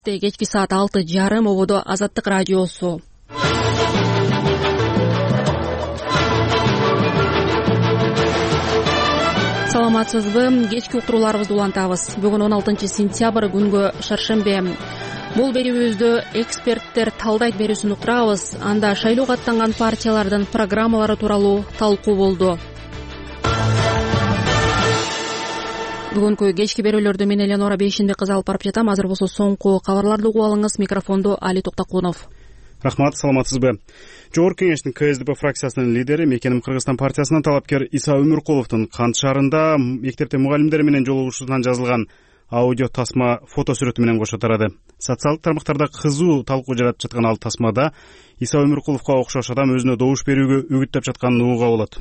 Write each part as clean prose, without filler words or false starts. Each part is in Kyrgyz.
Кечки саат 6:30 ободо Азаттык радиосу. Саламатсызбы? Кечки уктурууларыбызды улантабыз. Бүгүн 16 сентябрь күнгө шаршембе. Бул берүүбүздө эксперттер талдайт берүүсүн уктурабыз. Анда шайлоого аттанган партиялардын программалары тууралуу талкуу болду. Бүгүнкү кечки берүүлөрдү мен Эленора Бейшинди кызы алып барып жатам. Азыр болсо соңку кабарларды угуп алыңыз. Микрофондо Али Токтокунов. Рахмат, саламатсызбы? Жогорку кеңештин КСДП фракциясынын лидери, Мекеним Кыргызстан партиясынын талапкер Иса Өмүркуловдун Кант шаарында мектепте мугалимдер менен жолугушуусунан жазылган аудио тасма фото сүрөтү менен кошо тарады. Социалдык тармактарда кызуу талкуу жаратып жаткан ал тасмада Иса Өмүркуловго окшош адам өзүнө добуш берүүгө үгүттөп жатканын угууга болот.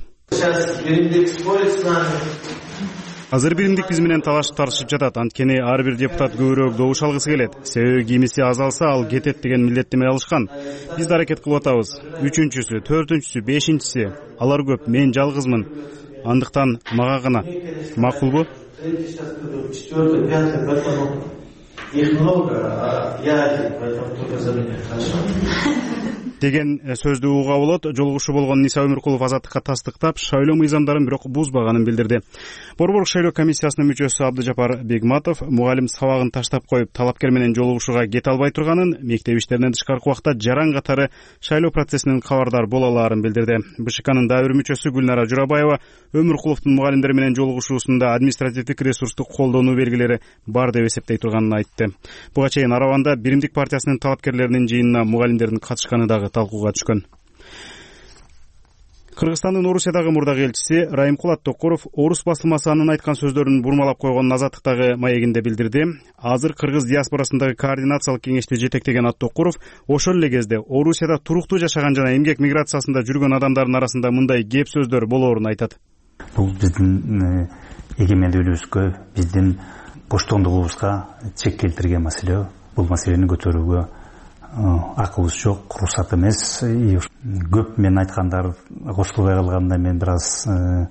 Азыр биримдик биз менен талашып тартышып жатат. Анткени ар бир депутат көбүрөөк добуш алгысы келет. Себеби кимиси азалса, ал кетет деген милдеттеме алышкан. Биз да аракет кылып атабыз. 3-чүсү, 4-чүсү, 5-чиси, алар көп, мен жалгызмын. Андыктан мага гана. Макулбу? Деген сөздү угууга болот. Жолугушуу болгон Иса Өмүркулов Азаттыкка тастыктап, шайлоо мыйзамдарын бирок бузбаганын билдирди. Борбордук шайлоо комиссиясынын мүчөсү Абдыжапар Бегматов мугалим сабагын таштап коюп, талапкер менен жолугушууга кете албай турганын, мектеп иштеринен тышкаркы убакта жаран катары шайлоо процессинен кабардар боло алаарын билдирди. БШКнын дагы бир мүчөсү Гүлнара Журабаева Өмүркуловдун мугалимдер менен жолугушуусунда административдик ресурстук колдонуу белгилери бар деп эсептей турганын айтты. Буга чейин Араванда Биримдик партиясынын талапкерлеринин жыйынына мугалимдердин катышканы дагы талкууга түшкөн. Кыргызстандын Орусиядагы мурдагы элчиси Райымкул Аттокуров орус басылмасы анын айткан сөздөрүн бурмалап койгонун Азаттыктагы маегинде билдирди. Азыр кыргыз диаспорасындагы координациялык кеңешти жетектеген Аттокуров ошол эле кезде Орусияда туруктуу жашаган жана эмгек миграциясында жүргөн адамдардын арасында мындай кеп сөздөр болоорун айтат. Бул биздин эгемендүүлүгүбүзгө, биздин боштондугубузга чек келтирген маселе. Бул маселени көтөрүүгө акыбыз жок, уруксат эмес. Көп мен айткандар кошулбай калганда мен бир аз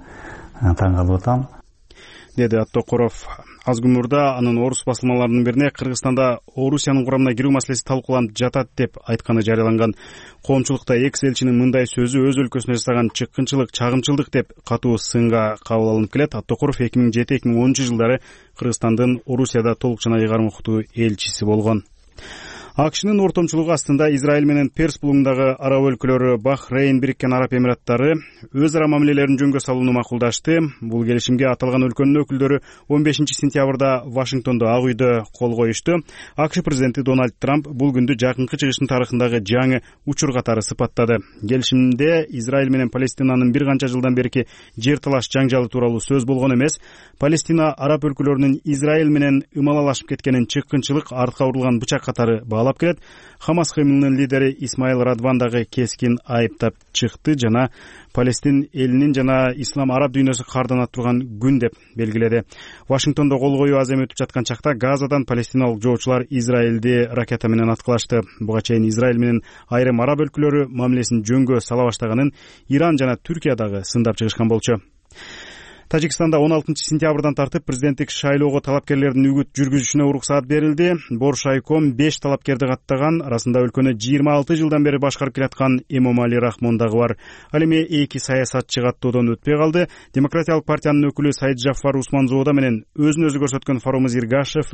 таң калып атам, деди Аттокуров. Аз күн мурда анын орус басылмаларынын бирине Кыргызстанда Орусиянын курамына кирүү маселеси талкууланып жатат деп айтканы жарыяланган. Коомчулукта экс-элчинин мындай сөзү өз өлкөсүнө жасаган чыккынчылык, чагымчылдык деп катуу сынга кабыл алынып келет. Аттокуров 2007-2010 жылдары Кыргызстандын Орусияда толук жана ыйгарым укуктуу элчиси болгон. АКШнын ортомчулугу астында Израиль менен Перс булуңундагы араб өлкөлөрү, Бахрейн, Бириккен Араб Эмираттары өз ара мамилелерин жөнгө салууну макулдашты. Бул келишимге аталган өлкөнүн өкүлдөрү 15 сентябрда Вашингтондо Ак үйдө кол коюшту. АКШ президенти Дональд Трамп бул күндү жакынкы чыгыштын тарыхындагы жаңы учур катары сыпаттады. Келишимде Израиль менен Палестинанын бир канча жылдан берки жер талаш жаңжалы тууралуу сөз болгон эмес, Палестина араб өлкөлөрүнүн Израиль менен ымалалашып кеткенин чыккынчылык, артка урулган бычак катары баалап келет. Хамас кыймылынын лидери Исмаил Радван дагы кескин айыптап чыкты жана Палестин элинин жана ислам араб дүйнөсү карданат турган күн деп белгиледи. Вашингтондо кол коюу аз эми өтүп жаткан чакта Газадан палестиналык жоочулар Израилди ракета менен аткылашты. Буга чейин Израиль менен айрым араб өлкөлөрү мамилесин жөнгө сала баштаганын Иран жана Түркия дагы сындап чыгышкан болчу. Тажикстанда 16 сентябрдан тартып президенттик шайлоого талапкерлердин үгүт жүргүзүшүнө уруксаат берилди. Боршайком 5 талапкерди каттаган, арасында өлкөнү 26 жылдан бери башкарып келаткан Эмомали Рахмон дагы бар. Ал эми 2 саясатчы каттоодон өтпөй калды. Демократиялык партиянын өкүлү Сайыт Жафар Усманзоода менен өзүн өзү көрсөткөн Фарумуз Иргашев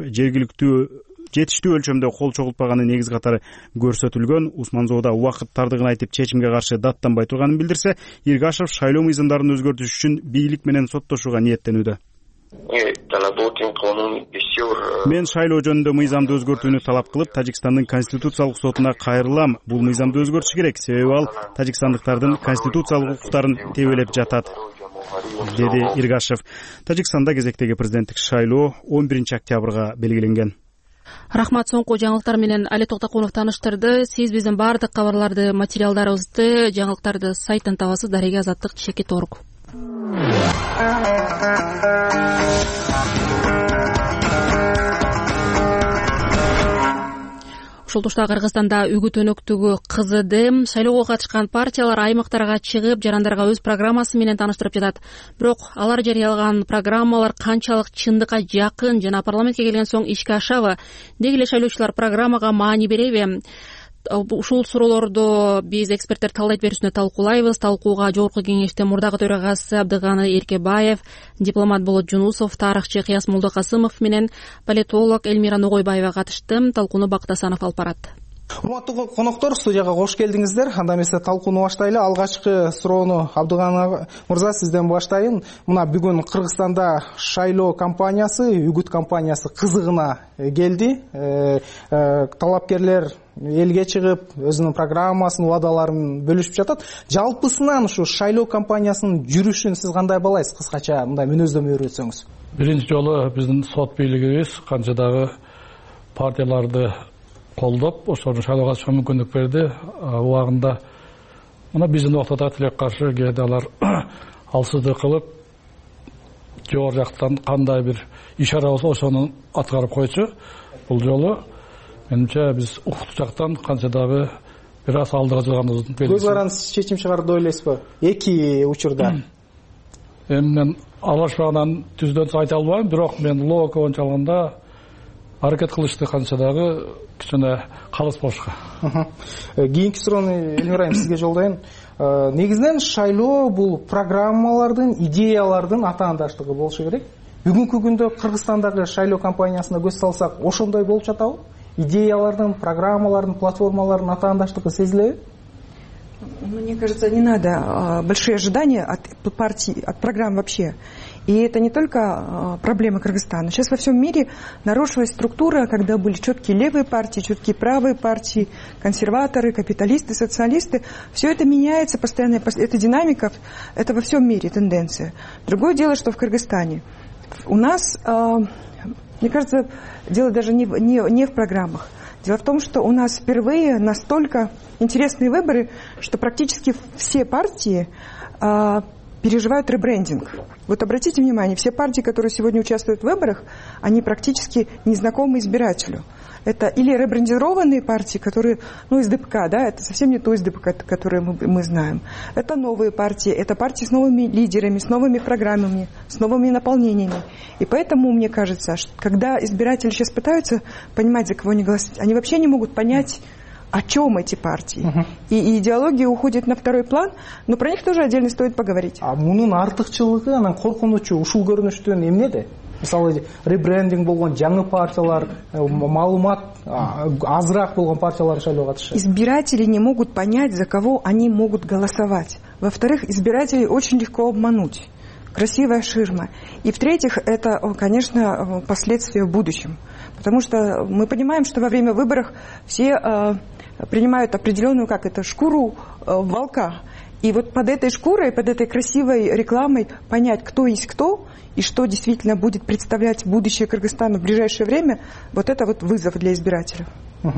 жетиштүү өлчөмдө кол чогултпаганы негиз катары көрсөтүлгөн. Усманзоода убакыт тардыгын айтып чечимге каршы даттанбай турганын билдирсе, Иргашев шайлоо мыйзамдарын өзгөртүш үчүн бийлик менен соттошууга ниеттенүүдө. Мен шайлоо жөнүндө мыйзамды өзгөртүүнү талап кылып, Тажикстандын конституциялык сотуна кайрылам. Бул мыйзамды өзгөртүш керек, себеби ал тажикстандыктардын конституциялык укуктарын тебелеп жатат, деди Иргашев. Тажикстанда кезектеги президенттик шайлоо 11 октябрга белгиленген. Рахмат, соңку жаңылыктар менен Али Токтокунов таныштырды. Сиз биздин баардык кабарларды, материалдарыбызды, жаңылыктарды сайттан табасыз. Дареге Азаттык.org. ушул тушта Кыргызстанда үгүт өнөктүгү кызыды. Шайлоого катышкан партиялар аймактарга чыгып, жарандарга өз программасы менен тааныштырып жатат. Бирок алар жарыялаган программалар канчалык чындыкка жакын жана парламентке келген соң ишке ашабы? Деги эле шайлоочулар программага маани береби? Ушул суроолорду биз эксперттер талдайт берүүсүндө талкуулайбыз. Талкууга Жогорку Кеңештин мурдагы төрагасы Абдыганы Эркебаев, дипломат Болот Жунусов, тарыхчы Кыяс Молдокасымов менен политолог Элмира Ногойбаева катышты. Талкууну Бакыт Асанов алып барат. Урматтуу коноктор, студияга кош келдиңиздер. Анда эмесе талкууну баштайлы. Алгачкы суроону Абдыганы мырза сизден баштайын. Мына бүгүн Кыргызстанда шайлоо кампаниясы, үгүт кампаниясы кызыгына келди. Талапкерлер элге чыгып, өзүнүн программасын, убадаларын бөлүшүп жатат. Жалпысынан ушу шайлоо кампаниясынын жүрүшүн сиз кандай баалайсыз? Кыскача мындай мүнөздөмө берсеңиз. Биринчи жолу биздин сот бийлигибиз канча дагы партияларды колдоп, ошону шайлоого катышууга мүмкүндүк берди. Убагында мына биздин ортодо тилек каршы кээде алар алсыздык кылып, жогору жактан кандай бир ишара болсо ошону аткарып койчу. Бул жолу менимче биз укуктуу жактан канча дагы бир аз алдыга жылганыбыздын белгиси. Көз каранды чечим чыгарды деп ойлойсузбу? Эки учурда. Мен алышпагандан түздөн айта албайм, бирок мен логика боюнча алганда аракет кылышты канча дагы кичине калыс болушка. Кийинки суроону Элмира сизге жолдойм. Негизинен шайлоо бул программалардын, идеялардын атаандаштыгы болушу керек. Бүгүнкү күндө Кыргызстандагы шайлоо кампаниясына көз салсак, ошондой болуп жатабы? Идеялардын, программалардын, платформалардын атаандаштыгы сезилеби? Мне кажется, не надо большие ожидания от партий, от программ вообще. И это не только проблема Кыргызстана. Сейчас во всем мире нарушилась структура, когда были четкие левые партии, четкие правые партии, консерваторы, капиталисты, социалисты. Все это меняется постоянно. Это динамика, это во всем мире тенденция. Другое дело, что в Кыргызстане. У нас, мне кажется, дело даже не в программах. Дело в том, что у нас впервые настолько интересные выборы, что практически все партии переживают ребрендинг. Вот обратите внимание, все партии, которые сегодня участвуют в выборах, они практически незнакомы избирателю. Это или ребрендированные партии, которые, из ДПК, да, это совсем не то из ДПК, которое мы знаем. Это новые партии, это партии с новыми лидерами, с новыми программами, с новыми наполнениями. И поэтому, мне кажется, что когда избиратели сейчас пытаются понимать, за кого они голосуют, они вообще не могут понять, о чем эти партии. И идеология уходит на второй план, но про них тоже отдельно стоит поговорить. А мунун артыкчылыгы, анан коркунучу ушул көрүнүштөн эмнеде? Мисалы, ребрендинг болгон жаңы партиялар, маалымат азыраак болгон партиялар шайлоого катышат. Избиратели не могут понять, за кого они могут голосовать. Во-вторых, избирателей очень легко обмануть. Красивая ширма. И в-третьих, это, конечно, последствия в будущем. Потому что мы понимаем, что во время выборов все принимают определенную, шкуру волка. И вот под этой шкурой, под этой красивой рекламой понять, кто есть кто, и что действительно будет представлять будущее Кыргызстана в ближайшее время, вот это вот вызов для избирателей.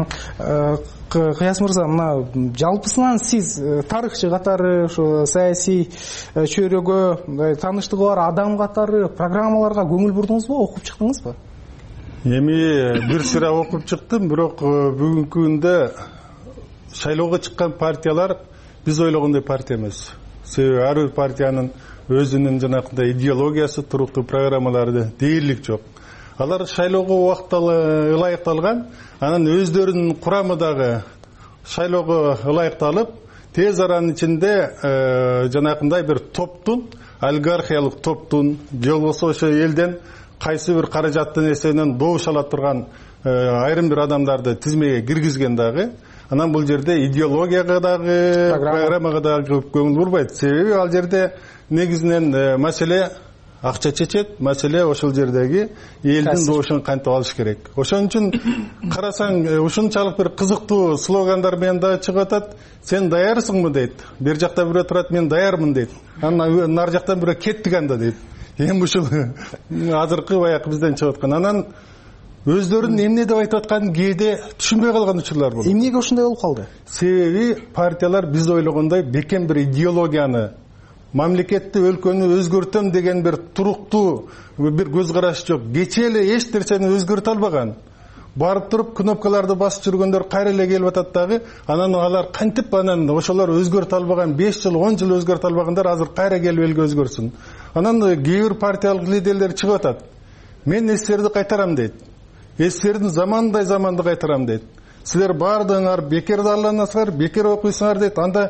Кыяс мырза, мына жалпысынан сиз тарыхчы катары, ушу саясий чөйрөгө тааныштыгы бар адам катары программаларга көңүл бурдуңузбу, окуп чыктыңызбы? Эми бир сыра окуп чыктым, бирок бүгүнкү күндө шайлоого чыккан партиялар биз ойлогондой партия эмес. Себеби ар бир партиянын өзүнүн жанакындай идеологиясы, туруктуу программалары дээрлик жок. Алар шайлоого убактылуу ылайыкталган, анан өздөрүнүн курамы дагы шайлоого ылайыкталып, тез аранын ичинде жанакындай бир топтун, олигархиялык топтун, же болбосо ошо элден кайсы бир каражаттын эсебинен добуш ала турган айрым бир адамдарды тизмеге киргизген дагы. Анан бул жерде идеологияга дагы, программага дагы көп көңүл бурбайт. Себеби ал жерде негизинен маселе акча чечет, маселе ошол жердеги элдин добушун кантип алыш керек. Ошон үчүн карасаң, ушунчалык бир кызыктуу слогандар менен дагы чыгып атат. Сен даярсыңбы дейт. Бер жакта бирөө турат, мен даярмын дейт. Анан нар жактан бирөө кеттик анда дейт. Эми ушул азыркы баягы бизден чыгып аткан. Анан өздөрүн эмне деп айтып атканын кээде түшүнбөй калган учурлар болот. Эмнеге ошондой болуп калды? Себеби партиялар биз ойлогондой бекем бир идеологияны, мамлекетти, өлкөнү өзгөртөм деген бир туруктуу бир көз караш жок. Кечээ эле эч нерсени өзгөртө албаган. барып туруп кнопкаларды басып жүргөндөр кайра эле келип атат дагы. Анан алар кантип анан ошолор өзгөртө албаган 5 жыл 10 жыл өзгөртө албагандар азыр кайра келип элге өзгөрсүн. Анан кээ бир партиялык лидерлер чыгып атат. Мен эстерди кайтарам дейт. Эстердин заманындай заманды кайтарам дейт. Силер бардыңар бекер дааланасыңар, бекер окуйсуңар дейт. Анда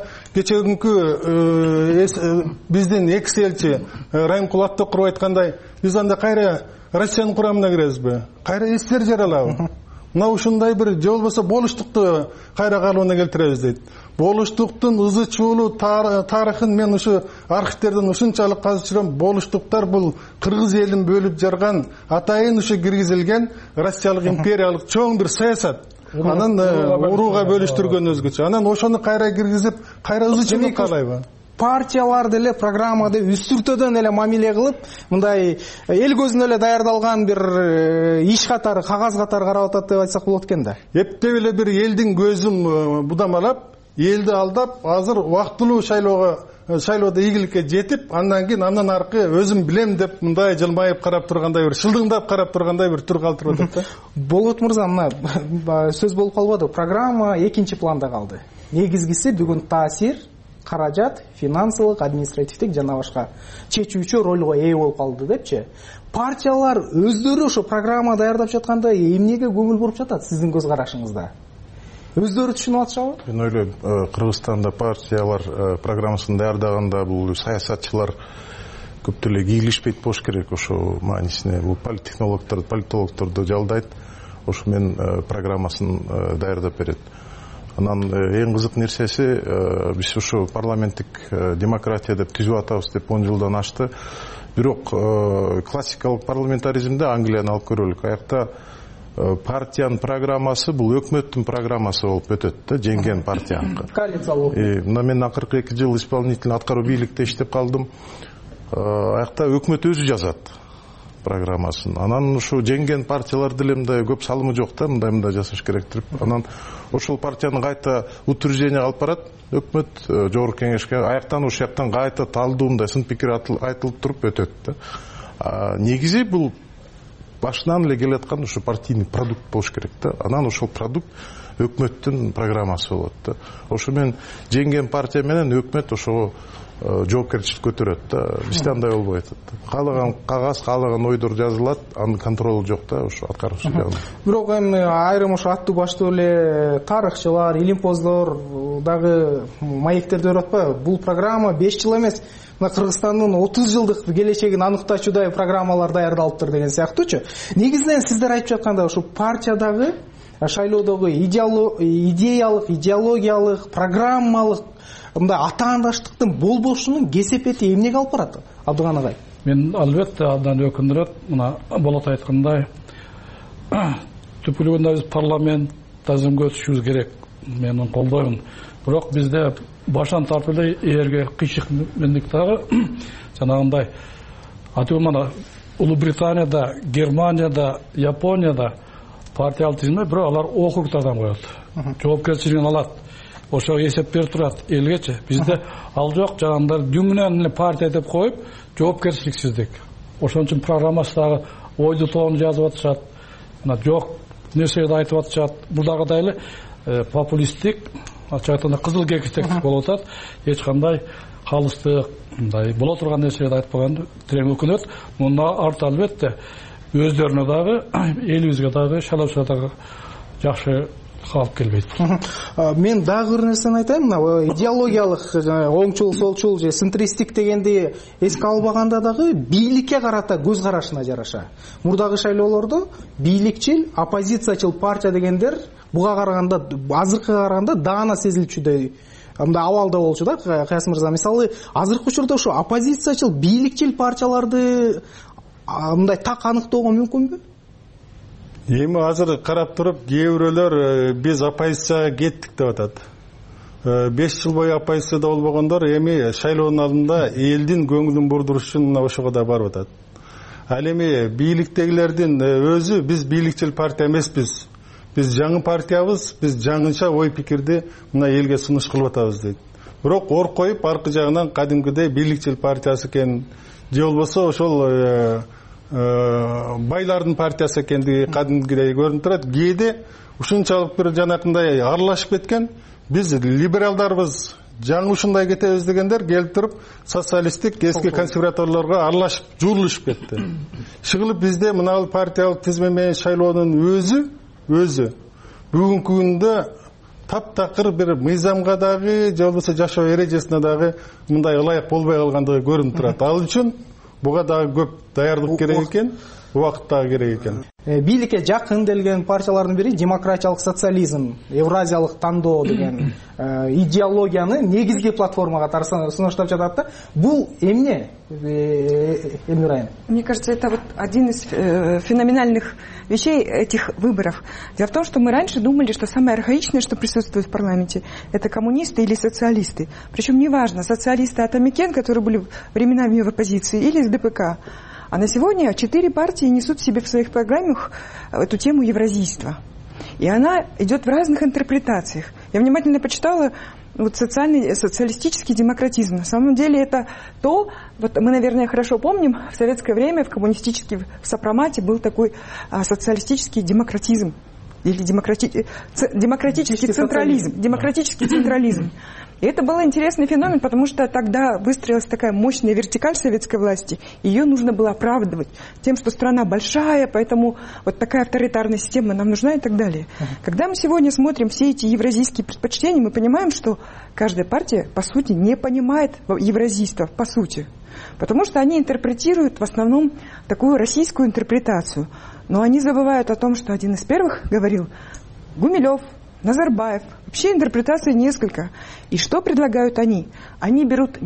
кечеүнкү биздин экс-элчи Райымкул Аттокуров айткандай, биз анда кайра Россиянын курамына киребизби? Кайра эстер жаралабы? Мына ушундай бир же болбосо болуштукту кайра калыбына келтиребиз дейт. Болуштуктун ызы чуулуу тарыхын мен ушу архивтерден ушунчалык казып жүрөм. Болуштуктар бул кыргыз элин бөлүп жарган, атайын ушу киргизилген Россиялык империялык чоң бир саясат. Анан урууга бөлүштүргөн өзгөчө. Анан ошону кайра киргизип, кайра ызы чуулуу каалайбы? Партиялар деле программада үстүртөдөн эле мамиле кылып, мындай эл көзүнө эле даярдалган бир иш катары, кагаз катары карап атат деп айтсак болот экен да. Эптеп эле бир элдин көзүн будамалап, элди алдап, азыр убактылуу шайлоодо ийгиликке жетип, андан кийин андан аркы өзүм билем деп мындай жылмайып карап тургандай бир, шылдыңдап карап тургандай бир тур калтырып атат да. Болот мырза, мына сөз болуп калбады. Программа экинчи планда калды. Негизгиси бүгүн таасир, каражат, финансылык, административдик жана башка чечүүчү ролго ээ болуп калды депчи. Партиялар өздөрү ошо программа даярдап жатканда эмнеге көңүл буруп жатат сиздин көз карашыңызда? Өздөрү түшүнүп атышабы? Мен ойлойм, Кыргызстанда партиялар программасын даярдаганда бул саясатчылар көп деле кийлишпейт болуш керек. Ошо маанисине бул политологдорду жалдайт. Ошо мен программасын даярдап берет. Анан эң кызык нерсеси, биз ушу парламенттик демократия деп түзүп атабыз деп 10 жылдан ашты. Бирок классикалык парламентаризмде Англияны алып көрөлүк. Аякта партиянын программасы бул өкмөттүн программасы болуп өтөт да, жеңген партияныкы. Коалициялык. Мына мен акыркы 2 жыл исполнительный аткаруу бийликте иштеп калдым. Аякта өкмөт өзү жазат программасын. Анан ушу жеңген партиялар деле мындай көп салымы жок да, мындай жасаш керек деп. Анан ошол партияны кайта утверждение алып барат өкмөт жогорку кеңешке. Аяктан ошол жактан кайта талдуу мындай сын пикир айтылып туруп өтөт да. Негизи бул башынан эле келаткан ушу партийный продукт болуш керек да. Анан ошол продукт өкмөттүн программасы болот да. Ошо мен жеңген партия менен өкмөт ошого жоопкерчилик көтөрөт да. Бизде андай болбой атат. Каалаган кагаз, каалаган ойдор жазылат, анын контролу жок да, ошо аткаруучу жагынан. Бирок эми айрым ошо аттуу баштуу эле тарыхчылар, илимпоздор дагы маектерди көрүп атпайбы? Бул программа 5 жыл эмес, мына Кыргызстандын 30 жылдык келечегин аныктачудай программалар даярдалыптыр деген сыяктуучу. Негизинен сиздер айтып жатканда ушу партиядагы шайлоодогу идеялык, идеологиялык, программалык мындай атаандаштыктын болбошунун кесепети эмнеге алып барат? Абдыган агай. Мен албетте абдан өкүндүрөт. Мына Болот айткандай, түпүлүгүндө биз парламентаризмге өтүшүбүз керек. Мен аны колдоймун. Бирок бизде башан тартып эле эрге кыйшык мендик дагы жанагындай атуу мына Улуу Британияда, Германияда, Японияда партиялык тизимде бирок алар округтардан коет. Жоопкерчилигин алат. Ошого эсеп берип турат элгечи. Бизде ал жок, жанагындай дүңүнөн эле партия деп коюп, жоопкерчиликсиздик. Ошон үчүн программасындагы ойду тоонун жазып атышат. Мына жок нерседи айтып атышат. Бурдагыдай эле популисттик, ачык айтканда кызыл кекистектик болуп атат. Эч кандай калыстык, мындай боло турган нерселерди айтпаган терең өкүнөт. Мунда арты албетте өздөрүнө дагы, элибизге дагы, шайлоочуларга дагы жакшы калып келбейт. Мен дагы бир нерсени айтайын. Мына идеологиялык, оңчул, солчул же центристик дегенди эске албаганда дагы бийликке карата көз карашына жараша. Мурдагы шайлоолордо бийликчил, оппозициячыл партия дегендер буга караганда, азыркыга караганда даана сезилчүдөй мындай абалда болчу да. Каясым мырза, мисалы, азыркы учурда ушу оппозициячыл, бийликчил партияларды мындай так аныктоого мүмкүнбү? Эми азыр карап туруп, кээ бирөөлөр биз оппозицияга кеттик деп атат. 5 жыл бою оппозицияда болбогондор эми шайлоонун алдында элдин көңүлүн бурдуруш үчүн ошого да барып атат. Ал эми бийликтегилердин өзү биз бийликчил партия эмеспиз. Биз жаңы партиябыз, биз жаңыча ой пикирди мына элге сунуш кылып атабыз дейт. Бирок ор коюп аркы жагынан кадимкидей бийликчил партиясы экен, же болбосо ошол байлардын партиясы экендиги кадимгидей көрүнүп турат. Кээде ушунчалык бир жанакындай аралашып кеткен. Биз либералдарбыз, жаңы ушундай кетебиз дегендер келип туруп социалисттик эски консерваторлорго аралашып, журулушуп кетти. Шыгылып бизде мына партиялык тизме менен шайлоонун өзү бүгүнкү күндө таптакыр бир мыйзамга дагы, же болбосо жашоо эрежесине дагы мындай ылайык болбой калгандыгы көрүнүп турат. Ал үчүн буга дагы көп даярдык керек экен, убакыт дагы керек экен. Бийликке жакын делген партиялардын бири демократиялык социализм, евразиялык тандоо деген идеологияны негизги платформага сунуштап жатат да. Бул эмне, Эльмира? Мне кажется, это вот один из феноменальных вещей этих выборов. Дело в том, что мы раньше думали, что самое архаичное, что присутствует в парламенте, это коммунисты или социалисты. Причем неважно, социалисты Атамикен, которые были временами в оппозиции, или из ДПК. А на сегодня 4 партии несут в себе в своих программах эту тему евразийства. И она идет в разных интерпретациях. Я внимательно почитала вот социалистический демократизм. На самом деле это то, вот мы, наверное, хорошо помним, в советское время в в сопромате был такой социалистический демократизм. Или демократический централизм. И это был интересный феномен, потому что тогда выстроилась такая мощная вертикаль советской власти. Ее нужно было оправдывать тем, что страна большая, поэтому вот такая авторитарная система нам нужна и так далее. Когда мы сегодня смотрим все эти евразийские предпочтения, мы понимаем, что каждая партия, по сути, не понимает евразийства, по сути. Потому что они интерпретируют в основном такую российскую интерпретацию. Но они забывают о том, что один из первых говорил Гумилев, Назарбаев. Вообще интерпретаций несколько. И что предлагают они? Они берут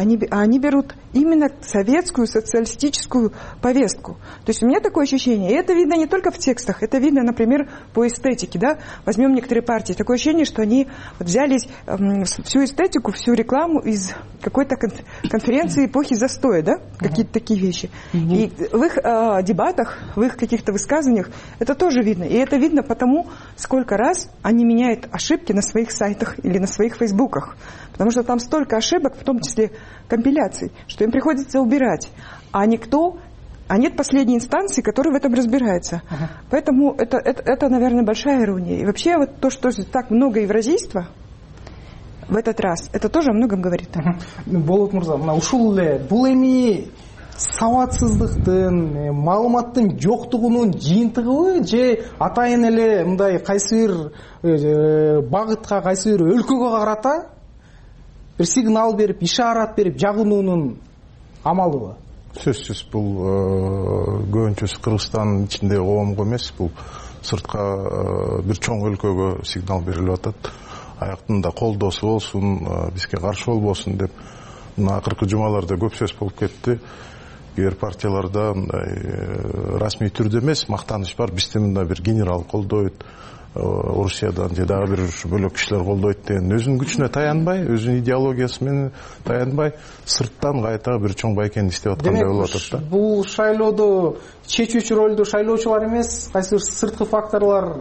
именно советскую социалистическую повестку. То есть у меня такое ощущение, и это видно не только в текстах, это видно, например, по эстетике. Да? Возьмем некоторые партии. Такое ощущение, что они взяли всю эстетику, всю рекламу из какой-то конференции эпохи застоя, да? Какие-то такие вещи. И в их дебатах, в их каких-то высказываниях это тоже видно. И это видно потому, сколько раз они меняют ошибки на своих сайтах или на своих фейсбуках. Потому что там столько ошибок, в том числе компиляций, что им приходится убирать. А нет последней инстанции, которая в этом разбирается. Поэтому это, наверное, большая ирония. И вообще вот то, что так много евразийства в этот раз, это тоже о многом говорит. Болот Мурза, ушул эле бул эми сабатсыздыктын, маалыматтын жоктугунун жыйынтыгыбы же атайын эле мындай кайсы бир багытка, кайсы бир өлкөгө карата бир сигнал берип, ишарат берип жагынуунун амалыбы? Сөзсүз бул көбүнчөсү Кыргызстандын ичиндеги коомго эмес, бул сыртка бир чоң өлкөгө сигнал берилип атат. Аяктында колдоосу болсун, бизге каршы болбосун деп. Мына акыркы жумаларда көп сөз болуп кетти. Кээ бир партияларда расмий түрдө эмес мактаныш бар, бизде мындай бир генерал колдойт, Орусиядан же дагы бир бөлөк кишилер колдойт деген өзүнүн күчүнө таянбай, өзүнүн идеологиясы менен таянбай, сырттан кайта бир чоң байкени иштеп аткандай болуп атат да. Бул шайлоодо чечүүчү ролду шайлоочулар эмес, кайсы сырткы факторлор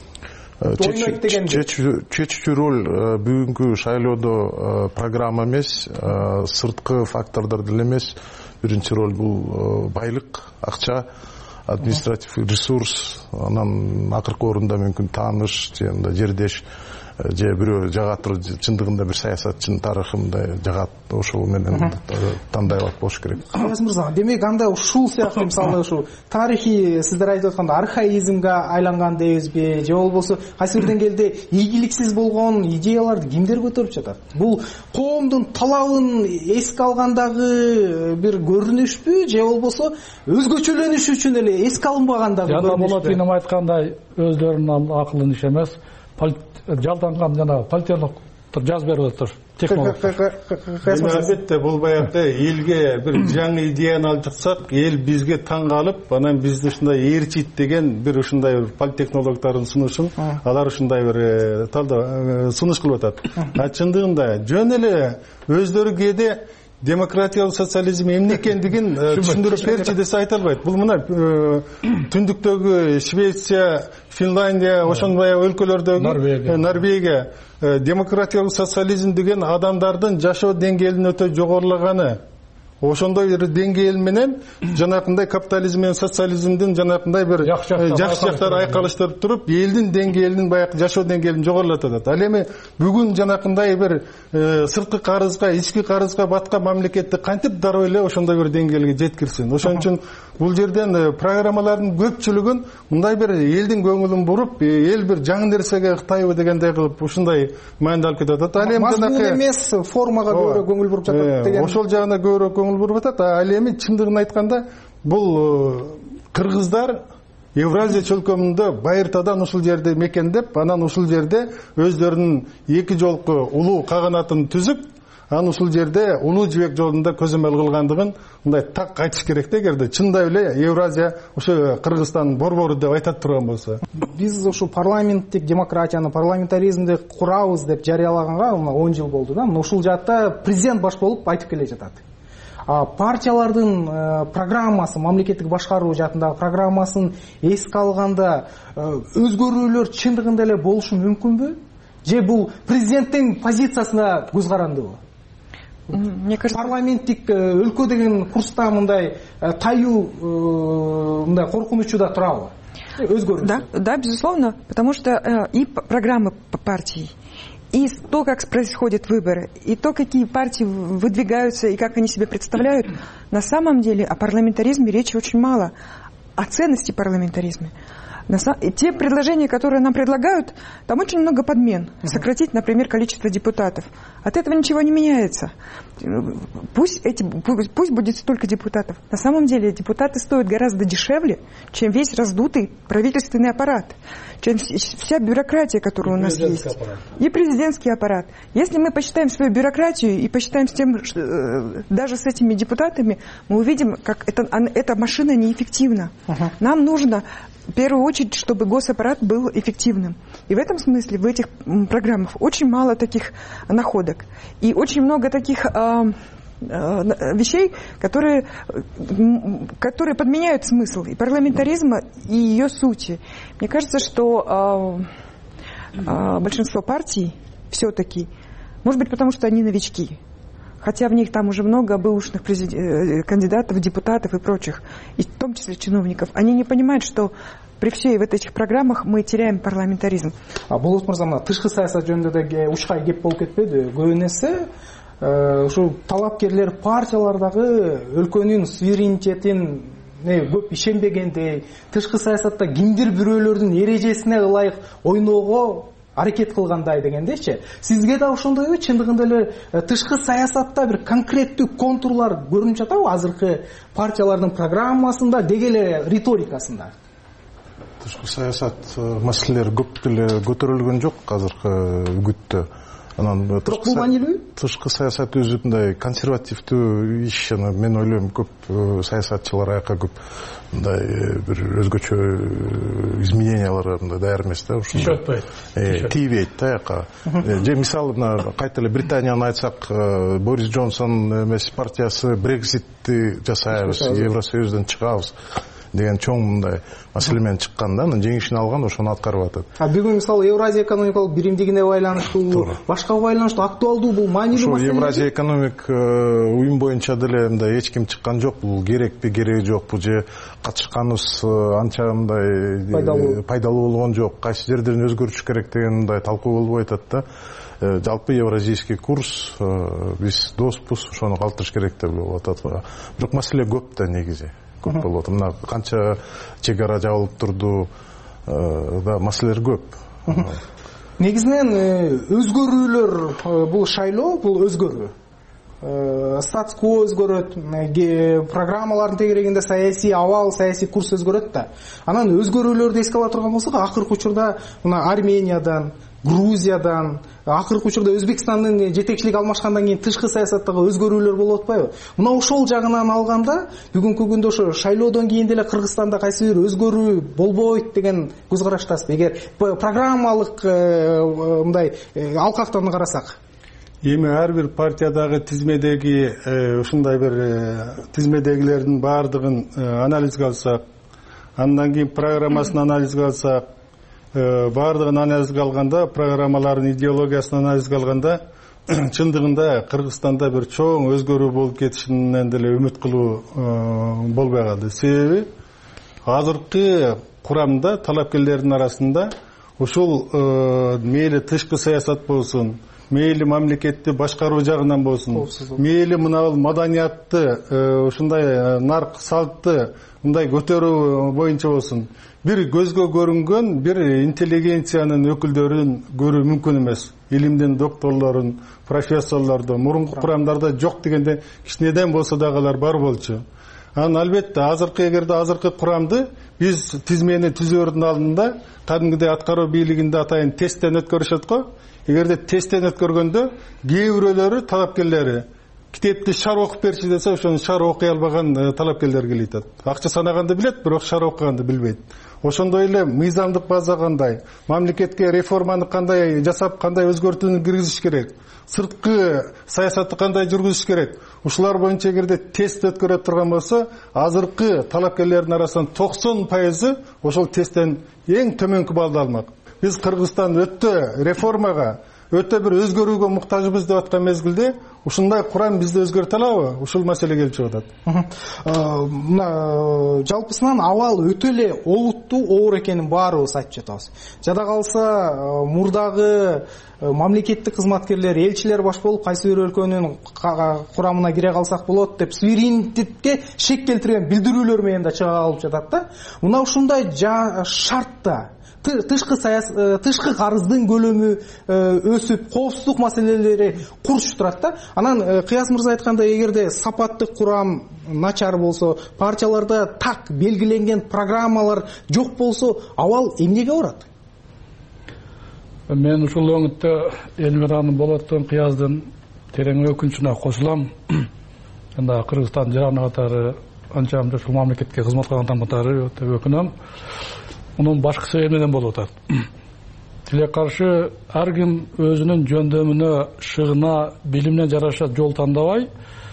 чечүүчү роль бүгүнкү шайлоодо программа эмес, сырткы фактордор деле эмес. Биринчи роль бул байлык, акча, административ ресурс, анан акыркы орунда мүмкүн тааныш, жердеш, же бирөө жагат, чындыгында бир саясатчынын тарыхы мындай жагат, ошол менен тандай алат болуш керек. Кабас мырза, демек анда ушул сыяктуу мисалы ушу тарыхый сиздер айтып атканда архаизмге айланган дейбизби, же болбосо кайсы бир деңгээлде ийгиликсиз болгон идеяларды кимдер көтөрүп жатат? Бул коомдун талабын эске алгандагы бир көрүнүшпү, же болбосо өзгөчөлөнүш үчүн эле эске алынбагандагы көрүнүшпү? Жана Болотинов айткандай өздөрүнүн акылын иш эмес, жалданган жана политерлык жазып берип атат Албетте бул баягы элге бир жаңы идеяны алып чыксак, эл бизге таң калып, анан бизди ушундай ээрчийт деген бир ушундай бир политтехнологдордун сунушун алар ушундай бир сунуш кылып атат. Чындыгында жөн эле өздөрү кээде демократиялык социализм эмне экендигин түшүндүрүп берчи десе айта албайт. Бул мына түндүктөгү Швеция, Финляндия, ошондой өлкөлөрдөгү Норвегия демократиялык социализм деген адамдардын жашоо деңгээлинин өтө жогорулаганы, ошондой бир деңгээл менен жанакындай капитализм менен социализмдин жанакындай бир жакшы жактары айкалыштырып туруп, элдин деңгээлин, баягы жашоо деңгээлин жогорулатып атат. Ал эми бүгүн жанакындай бир сырткы карызга, ички карызга баткан мамлекетти кантип дароо эле ошондой бир деңгээлге жеткирсин? Ошон үчүн бул жерден программалардын көпчүлүгүн мындай бир элдин көңүлүн буруп, эл бир жаңы нерсеге ыктайбы дегендей кылып ушундай маанилүү алып кетип атат. Ал эми мазмун эмес, формага көбүрөөк көңүл буруп жатат деген. Ошол жагына көбүрөөк көңүл буруп атат. Ал эми чындыгын айтканда бул кыргыздар Евразия чөлкөмүндө байыртадан ушул жерде мекендеп, анан ушул жерде өздөрүнүн эки жолку улуу каганатын түзүп, анан ушул жерде улуу жибек жолунда көзөмөл кылгандыгын мындай так айтыш керек да, эгерде чындап эле Евразия ошо Кыргызстандын борбору деп айтат турган болсо. Биз ушу парламенттик демократияны, парламентаризмди курабыз деп жарыялаганга 10 жыл болду да. Ушул жакта президент баш болуп айтып келе жатат. Партиялардын программасы, мамлекеттик башкаруу жаатындагы программасын эске алганда өзгөрүүлөр чындыгында эле болушу мүмкүнбү? Же бул президенттин позициясына көз карандыбы? Мне кажется, парламенттик өлкө деген курста мындай таюу, мындай коркунучу да турабы? Да, безусловно, потому что и программы партий, и то, как происходят выборы, и то, какие партии выдвигаются, и как они себя представляют, на самом деле о парламентаризме речи очень мало, о ценности парламентаризма. Те предложения, которые нам предлагают, там очень много подмен. Сократить, например, количество депутатов. От этого ничего не меняется. Пусть будет столько депутатов. На самом деле депутаты стоят гораздо дешевле, чем весь раздутый правительственный аппарат, чем вся бюрократия, которая у нас есть. И президентский аппарат. Если мы посчитаем свою бюрократию и посчитаем с тем, даже с этими депутатами, мы увидим, как эта машина неэффективна. Нам нужно в первую очередь, чтобы госаппарат был эффективным. И в этом смысле в этих программах очень мало таких находок. И очень много таких вещей, которые подменяют смысл и парламентаризма, и ее сути. Мне кажется, что большинство партий все-таки, может быть, потому что они новички, хотя в них там уже много бывших кандидатов, депутатов и прочих, и в том числе чиновников, они не понимают, что при всей в этих программах мы теряем парламентаризм. Болот мырза, мына тышкы саясат жөнүндө да ушкай кеп болуп кетпеди? Көбүн эсе ушу талапкерлер партиялардагы өлкөнүн суверенитетин көп ишенбегендей, тышкы саясатта кимдир бирөөлөрдүн эрежесине ылайык ойноого аракет кылгандай дегендейчи. Сизге да ошондойбу? Чындыгында эле тышкы саясатта бир конкреттүү контурлар көрүнүп жатабы азыркы партиялардын программасында, деги эле риторикасында? Тышкы саясат маселелери көп деле көтөрүлгөн жок азыркы үгүттө. Анан бирок бул маанилүү? Тышкы саясат өзү мындай консервативдүү иш, мен ойлойм көп саясатчылар аяка көп мындай бир өзгөчө измененияларга мындай даяр эмес да, ушундай тийбейт да аяка. Же мисалы мына кайта эле Британияны айтсак, Борис Джонсон эмес партиясы Брекситти жасайбыз, Евросоюздан чыгабыз деген чоң мындай маселе менен чыккан да, анан жеңишин алган, ошону аткарып атат. Бүгүн мисалы Евразия экономикалык биримдигине байланыштуу, башка байланыштуу актуалдуу, бул маанилүү маселе. Ошо Евразия экономик уюм боюнча деле мындай эч ким чыккан жок, бул керекпи, кереги жокпу, же катышканыбыз анча мындай пайдалуу болгон жок, кайсы жерлерин өзгөртүш керек деген мындай талкуу болбой атат да. Жалпы евразийский курс, биз доспуз, ошону калтырыш керек деп болуп атат. Бирок маселе көп да негизи. Көп болот. Мына канча чек ара жабылып турду, да маселелер көп. Негизинен өзгөрүүлөр, бул шайлоо, бул өзгөрүү. Статус-кво өзгөрөт, программалардын тегерегинде саясий абал, саясий курс өзгөрөт да. Анан өзгөрүүлөрдү эске ала турган болсок, акыркы учурда мына Армениядан, Грузиядан, акыркы учурда Өзбекстандын жетекчилиги алмашкандан кийин тышкы саясаттагы өзгөрүүлөр болуп атпайбы? Мына ошол жагынан алганда, бүгүнкү күндө ошо шайлоодон кийин деле Кыргызстанда кайсы бир өзгөрүү болбойт деген көз караштасызбы? Эгер программалык мындай алкактан карасак. Эми ар бир партиядагы тизмедеги ушундай бир тизмедегилердин баардыгын анализге алсак, андан кийин программасын анализге алсак, баардыгын анализге алганда, программалардын идеологиясын анализге алганда, чындыгында Кыргызстанда бир чоң өзгөрүү болуп кетишинен деле үмүт кылуу болбой калды. Себеби азыркы курамда талапкерлердин арасында ушул мейли тышкы саясат болсун, мейли мамлекетти башкаруу жагынан болсун, мейли мына маданиятты, ушундай нарк салтты мындай көтөрүү боюнча болсун, бир көзгө көрүнгөн бир интеллигенциянын өкүлдөрүн көрүү мүмкүн эмес. Илимдин докторлорун, профессорлорду мурунку курамдарда жок дегенде кичинеден болсо дагы алар бар болчу. Анан албетте эгерде азыркы курамды биз тизмени түзөөрдүн алдында кадимгидей аткаруу бийлигинде атайын тесттен өткөрүшөт го. Эгерде тесттен өткөргөндө кээ бирөөлөрү талапкерлери китепти шар окуп берчи десе, ошону шар окуй албаган талапкерлер келет. Акча санаганды билет, бирок шар окуганды билбейт. Ошондой эле мыйзамдык база кандай, мамлекетке реформаны кандай жасап, кандай өзгөртүүнү киргизиш керек, сырткы саясатты кандай жүргүзүш керек. Ушулар боюнча эгерде тест өткөрө турган болсо, азыркы талапкерлердин арасынан 90% ошол тесттен эң төмөнкү баллды алмак. Биз Кыргызстан өтө реформага, өтө бир өзгөрүүгө муктажбыз деп аткан мезгилде ушундай курам бизди өзгөртө алабы? Ушул маселе келип чыгып атат. Мына жалпысынан абал өтө эле олуттуу оор экенин баарыбыз айтып жатабыз. Жада калса мурдагы мамлекеттик кызматкерлер, элчилер баш болуп кайсы бир өлкөнүн курамына кире калсак болот деп суверенитетке шек келтирген билдирүүлөр менен да чыга алып жатат да. Мына ушундай шартта тышкы карыздын көлөмү өсүп, коопсуздук маселелери курчуп турат да. Анан Кыяз мырза айткандай, эгерде сапаттык курам начар болсо, партияларда так белгиленген программалар жок болсо, абал эмнеге барат? Мен ушул өңүттө Элмиранын Болоттун, Кыяздын терең өкүнүчүнө кошулам. Анда Кыргызстан жараны катары анча ушул мамлекетке кызмат кылган катары өтө өкүнөм. Мунун башкы себеби менен болуп атат. Тиле каршы ар ким өзүнүн жөндөмүнө, шыгына, билимине жараша жол тандабай,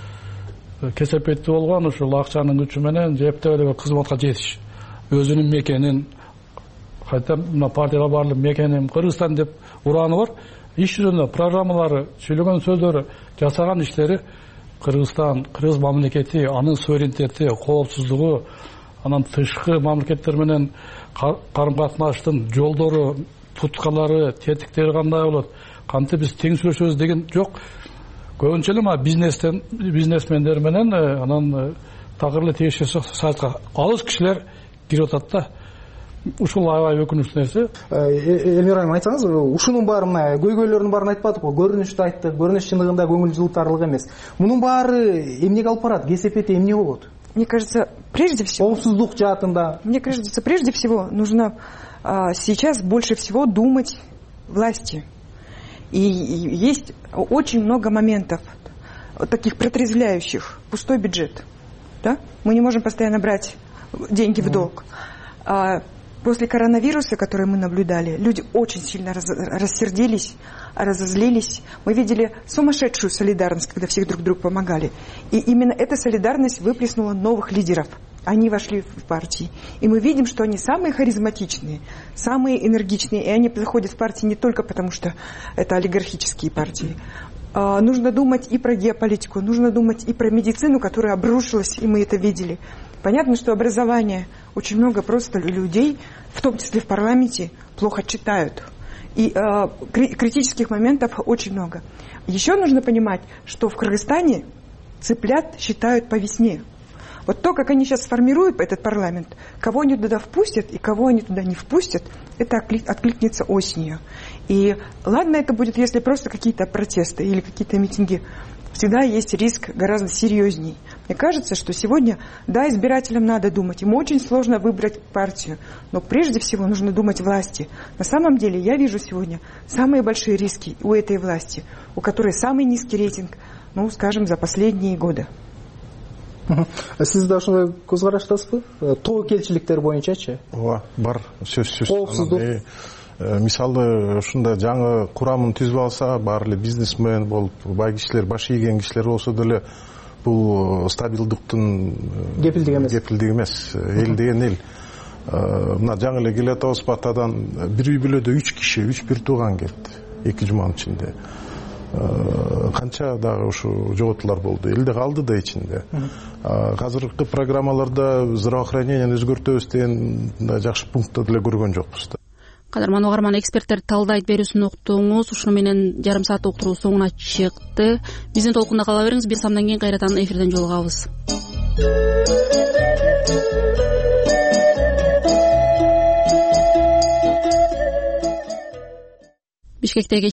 кесепетти болгон ушул акчанын күчү менен жептеп эле кызматка жетиш. Өзүнүн мекенин, кайта мына партияга барлык мекеним Кыргызстан деп урааны бар. Иш жүзүндө программалары, сүйлөгөн сөздөрү, жасаган иштери Кыргызстан, Кыргыз мамлекети, анын суверенитети, коопсуздугу, анан тышкы мамлекеттер менен карым-катнаштын жолдору, туткалары, тетиктери кандай болот, кантип биз тең сүйлөшөбүз деген жок. Көбүнчө эле бизнесмендер менен анан такыр эле тиешеси сайтка алыс кишилер кирип атат да. Ушул аябай өкүнүчтүү нерсе. Элмира айым, айтсаңыз, ушунун баары мына көйгөйлөрдүн баарын айтпадык го, көрүнүштү айттык, көрүнүш чындыгында көңүл жылытарлык эмес. Мунун баары эмнеге алып барат? Кесепети эмне болот? Мне кажется, прежде всего... Мне кажется, прежде всего нужно сейчас больше всего думать власти. И есть очень много моментов таких протрезвляющих. Пустой бюджет. Да? Мы не можем постоянно брать деньги в долг. После коронавируса, который мы наблюдали, люди очень сильно рассердились, разозлились. Мы видели сумасшедшую солидарность, когда все друг другу помогали. И именно эта солидарность выплеснула новых лидеров. Они вошли в партии. И мы видим, что они самые харизматичные, самые энергичные. И они приходят в партии не только потому, что это олигархические партии. Нужно думать и про геополитику, нужно думать и про медицину, которая обрушилась, и мы это видели. Понятно, что образование, очень много просто людей, в том числе в парламенте, плохо читают. И критических моментов очень много. Еще нужно понимать, что в Кыргызстане цыплят считают по весне. Вот то, как они сейчас сформируют этот парламент, кого они туда впустят и кого они туда не впустят, это откликнется осенью. И ладно, это будет, если просто какие-то протесты или какие-то митинги. Всегда есть риск гораздо серьезней. Мне кажется, что сегодня, да, избирателям надо думать. Им очень сложно выбрать партию. Но прежде всего нужно думать власти. На самом деле я вижу сегодня самые большие риски у этой власти, у которой самый низкий рейтинг, ну, скажем, за последние годы. Сиз да ошондой көз караштасызбы? Тобокелчиликтер боюнчачы? Ооба, бар. Сөзсүз. Коопсуздук. Мисалы ушундай жаңы курамын түзүп алса, баары эле бизнесмен болуп, бай кишилер, баш ийген кишилер болсо деле бул стабилдыктын кепилдиги эмес. Эл деген эл. Мына жаңы эле келе атабыз Батадан бир үй бүлөдө 3 киши, 3 бир тууган келди 2 жуманын ичинде. канча дагы ушул жоготуулар болду, элде калды да ичинде. Азыркы программаларда здравоохранениени өзгөртөбүз деген жакшы пунктты деле көргөн жокпуз да. Кадырман угарман, эксперттер талдайт берүүсүн уктуңуз. Ушуну менен жарым саат уктуруу соңуна чыкты. Биздин толкунда кала бериңиз. Бир самдан кийин кайрадан эфирден жолугабыз. Бишкектеги